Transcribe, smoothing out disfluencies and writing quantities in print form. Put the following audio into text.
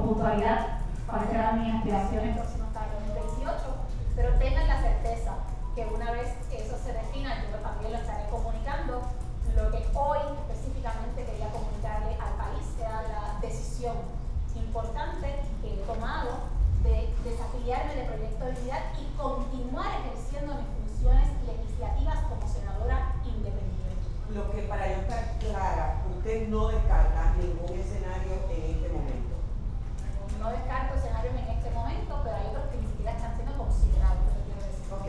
puntualidad cuáles serán mis aspiraciones próximas para el 2028, pero tengan la certeza que una vez eso se defina, yo también lo estaré comunicando. Lo que hoy específicamente quería comunicarle al país era la decisión importante que he tomado de desafiliarme de Proyecto Dignidad y continuar ejerciendo mis funciones legislativas como senadora independiente. Lo que, para yo estar clara, usted no descarta ningún escenario en este momento. No descarto escenarios en este momento, pero hay